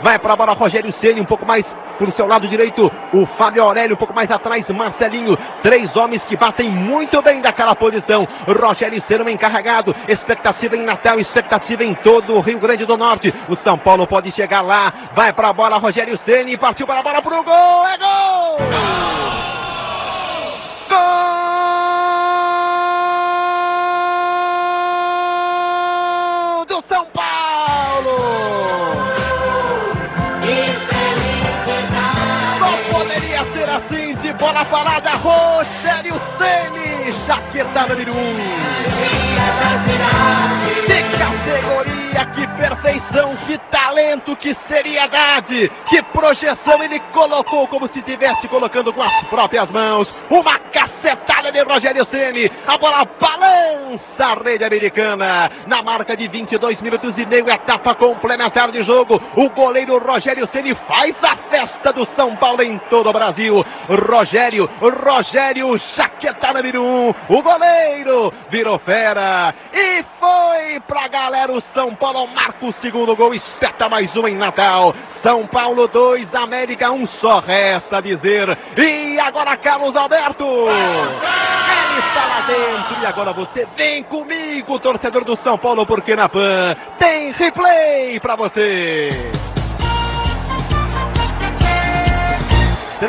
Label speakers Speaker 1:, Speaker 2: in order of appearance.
Speaker 1: vai para a bola Rogério Ceni, um pouco mais por seu lado direito, o Fábio Aurélio, um pouco mais atrás, Marcelinho. Três homens que batem muito bem daquela posição. Rogério Ceni encarregado, expectativa em Natal, expectativa em todo o Rio Grande do Norte. O São Paulo pode chegar lá, vai para a bola Rogério Ceni, partiu para a bola pro gol, é gol! Gol do São Paulo! Poderia ser assim, de bola parada, Rogério Ceni, jaqueta número 1. Que categoria, que perfeição, que talento, que seriedade, que projeção ele colocou como se estivesse colocando com as próprias mãos. Uma cacetada de Rogério Ceni, a bola balança a rede americana. Na marca de 22 minutos e meio, etapa complementar de jogo, o goleiro Rogério Ceni faz a festa do São Paulo em todo o Brasil. Rogério, jaqueta número 1, o goleiro virou fera e foi pra galera. O São Paulo marca o segundo gol, espeta mais um em Natal. São Paulo 2, América 1, só resta dizer. E agora Carlos Alberto, ele está lá dentro. E agora você vem comigo, torcedor do São Paulo, porque na PAN tem replay pra você.